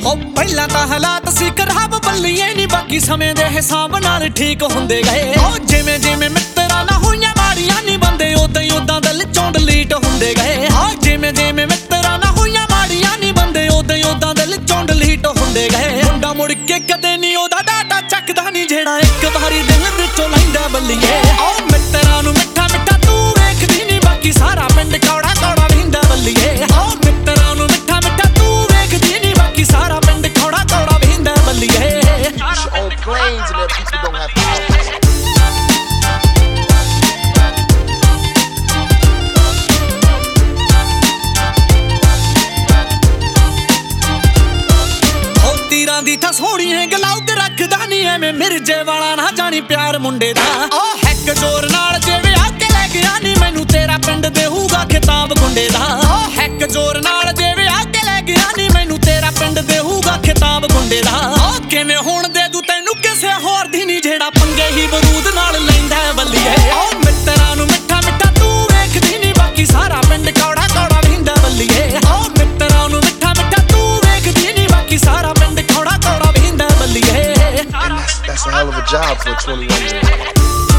ਪਹਿਲਾਂ ਤਾਂ ਹਾਲਾਤ ਸੀ ਖਰਾਬ ਬੱਲੀਏ ਨੀ ਬਾਕੀ ਸਮੇਂ ਦੇ ਹਿਸਾਬ ਨਾਲ ਠੀਕ ਹੁੰਦੇ ਗਏ ਜਿਵੇਂ ਜਿਵੇਂ ਮਿੱਤਰਾਂ ਨਾਲ ਹੋਈਆਂ ਮਾੜੀਆਂ ਨੀ ਬੰਦੇ ਉਦਾਂ ਹੀ ਉਦਾਂ ਦਿਲ ਚੋਂ ਡਿਲੀਟ ਹੁੰਦੇ ਗਏ ਜਿਵੇਂ ਜਿਵੇਂ ਮਿੱਤਰਾਂ ਨਾਲ ਹੋਈਆਂ ਮਾੜੀਆਂ ਨੀ ਬੰਦੇ ਉਦਾਂ ਹੀ ਉਦਾਂ ਦਿਲ ਚੋਂ ਡਿਲੀਟ ਹੁੰਦੇ ਗਏ ਮੁੰਡਾ ਮੁੜ ਕੇ ਕਦੇ ਨੀ ਉਹਦਾ ਡਾਟਾ ਚੱਕਦਾ ਨੀ ਜਿਹੜਾ ਇੱਕ ਵਾਰੀ ਦਿਲ ਵਿੱਚੋਂ ਲੈਂਦਾ ਬੱਲੀਏ ਮਿੱਤਰਾਂ ਨੂੰ ਮਿੱਠਾ ਮਿੱਠਾ ਤੂੰ ਵੇਖਦੀ ਨੀ ਬਾਕੀ ਸਾਰਾ ਪਿੰਡ ਕੌੜਾ ਕੌੜਾ ਵਹਿੰਦਾ ਬੱਲੀਏ ਮਿੱਤਰਾਂ ਨੂੰ ਮਿੱਠਾ ਮਿੱਠਾ ਤੂੰ ਵੇਖਦੀ ਨੀ ਬਾਕੀ ਸਾਰਾ ਪਿੰਡ ਕੌੜਾ ਕੌੜਾ ਵਹਿੰਦਾ ਬੱਲੀਏ on planes and that people don't have houses. ਤੀਰਾਂ ਦੀ ਥਾਂ ਸੋਹਣੀਆਂ ਗਲਾਉਦ ਰੱਖਦਾ ਨੀ ਐਵੇਂ ਮਿਰਜੇ ਵਾਲਾ ਨਾ ਜਾਣੀ ਪਿਆਰ ਮੁੰਡੇ ਦਾ ਹੈਕ ਜ਼ੋਰ ਨਾਲ ਜੇ ਵਿਆਹ ਕੇ ਲੈ ਗਿਆ ਨੀ ਮੈਨੂੰ ਤੇਰਾ ਪਿੰਡ ਦੇਹੂਗਾ ਖਿਤਾਬ ਗੁੰਡੇ ਦਾ ਹੈਕ ਜ਼ੋਰ ਨਾਲ ਜੇ ਵਿਆਹ ਕੇ ਲੈ ਗਿਆ ਨੀ ਮੈਨੂੰ ਤੇਰਾ ਪਿੰਡ ਦੇਹੂਗਾ ਖਿਤਾਬ ਗੁੰਡੇ ਦਾ ਕਿਵੇਂ ਹੁਣ ਦੇ ਦੂ ਤੈਨੂੰ ਕਿਸੇ ਹੋਰ ਦੀ ਨੀ ਜਿਹੜਾ ਪੰਗੇ ਹੀ ਬਰੂਦ ਨਾਲ ਲੈਂਦਾ ਬੱਲੀਏ ਮਿੱਤਰਾਂ ਨੂੰ ਮਿੱਠਾ ਮਿੱਠਾ ਤੂੰ ਵੇਖਦੀ ਨੀ ਬਾਕੀ ਸਾਰਾ ਪਿੰਡ ਕੌੜਾ ਕੌੜਾ ਵਹਿੰਦਾ ਬੱਲੀਏ ਮਿੱਤਰਾਂ ਨੂੰ ਮਿੱਠਾ ਮਿੱਠਾ ਤੂੰ ਵੇਖਦੀ ਨੀ ਬਾਕੀ ਸਾਰਾ ਪਿੰਡ ਕੌੜਾ ਕੌੜਾ ਵਹਿੰਦਾ ਬੱਲੀਏ That's a hell of a job for a 21-year-old.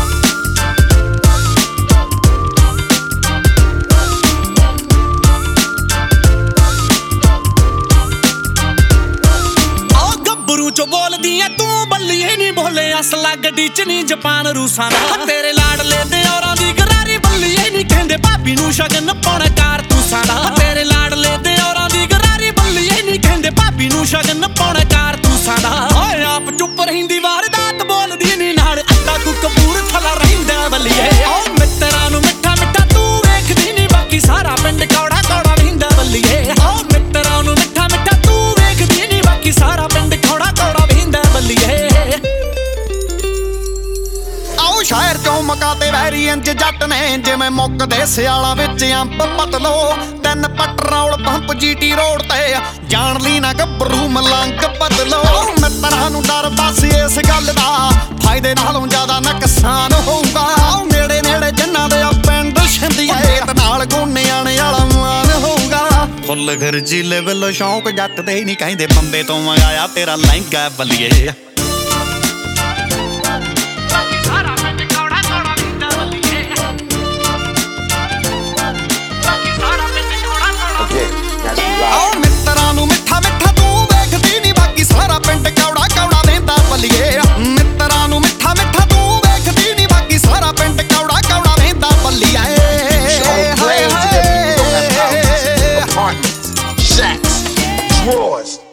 ਚੋ ਬੋਲਦੀ ਐ ਤੂੰ ਬੱਲੀਏ ਨੀ ਬੋਲੇ ਅਸਲਾ ਗੱਡੀ ਚ ਨੀ ਜਾਪਾਨ ਰੂਸਾਂ ਦਾ ਤੇਰੇ ਲਾਡਲੇ ਦੇ ਔਰਾਂ ਦੀ ਗਰਾਰੀ ਬੱਲੀਏ ਨੀ ਕਹਿੰਦੇ ਭਾਬੀ ਨੂੰ ਸ਼ਗਨ ਪਾਉਣਾ ਕਾਰਤੂਸਾਂ ਦਾ ਤੇਰੇ ਲਾਡਲੇ ਦੇ ਔਰਾਂ ਦੀ ਗਰਾਰੀ ਬੱਲੀਏ ਨੀ ਕਹਿੰਦੇ ਭਾਬੀ ਨੂੰ ਸ਼ਗਨ ਪਾਉਣਾ ਕਾਰਤੂਸਾਂ ਦਾ ਓਏ ਆਪ ਚੁੱਪ ਰਹਿੰਦੀ ਵਾਰਦਾਤ ਬੋਲਦੀ ਨੀ ਨਾਲ ਅੱਡਾ ਕੋ ਕਪੂਰ ਥਲਾ ਰਹਿੰਦਾ ਬੱਲੀਏ ਮਿੱਤਰਾਂ ਨੂੰ ਮਿੱਠਾ ਮਿੱਠਾ ਤੂੰ ਵੇਖਦੀ ਨੀ ਬਾਕੀ ਸਾਰਾ ਪਿੰਡ ਕੌੜਾ ਕੌੜਾ ਵਹਿੰਦਾ ਬੱਲੀਏ ਮਿੱਤਰਾਂ ਨੂੰ ਮਿੱਠਾ ਮਿੱਠਾ ਤੂੰ ਵੇਖਦੀ ਨੀ ਬਾਕੀ ਸਾਰਾ ਪਿੰਡ ਕੌੜਾ ਕੌੜਾ ਵਹਿੰਦਾ ਬੱਲੀਏ ਆਓ ਸ਼ਹਿਰ ਚੋਂ ਮਕਾ ਤੇ ਵੈਰੀ ਇੰਜ ਜੱਟ ਨੇ ਜਿਵੇਂ ਮੁੱਕਦੇ ਸਿਆਲਾਂ ਵਿੱਚ ਅੰਬ ਪਤਲੋ ਤਿੰਨ ਪੈਟਰੋਲ ਪੰਪ ਜੀਟੀ ਰੋਡ ਤੇ ਜਾਣ ਲਈ ਨਾ ਗੱਭਰੂ ਮਲੰਗ ਬਦਲੋ ਮਿੱਤਰਾਂ ਨੂੰ ਡਰ ਬਸ ਇਸ ਗੱਲ ਦਾ ਫਾਇਦੇ ਨਾਲੋਂ ਜ਼ਿਆਦਾ ਨੁਕਸਾਨ ਹੋਊਗਾ ਨੇੜੇ ਨੇੜੇ ਜਿਨ੍ਹਾਂ ਦੇ ਪਿੰਡ ਛਿੰਦੀਆਂ ਤੇ ਨਾਲ ਗੋਨਿਆਂ ਵਾਲਾ ਮਾਨ ਹੋਊਗਾ ਫੁੱਲ ਖਰਚੀਲੇ ਵੱਲੋਂ ਸ਼ੌਂਕ ਜੱਟ ਦੇ ਨਹੀਂ ਕਹਿੰਦੇ ਬੰਬੇ ਤੋਂ ਮੰਗਾਇਆ ਤੇਰਾ ਲਹਿੰਗਾ ਬੱਲੀਏ ਮਿੱਤਰਾਂ ਨੂੰ ਮਿੱਠਾ ਮਿੱਠਾ ਤੂੰ ਵੇਖਦੀ ਨੀ ਬਾਕੀ ਸਾਰਾ ਪਿੰਡ ਕੌੜਾ ਕੌੜਾ ਵਹਿੰਦਾ ਬੱਲੀਏ ਮਿੱਤਰਾਂ ਨੂੰ ਮਿੱਠਾ ਮਿੱਠਾ ਤੂੰ ਵੇਖਦੀ ਨੀ ਬਾਕੀ ਸਾਰਾ ਪਿੰਡ ਕੌੜਾ ਕੌੜਾ ਵਹਿੰਦਾ ਬੱਲੀਏ Apartments, shacks, drawers.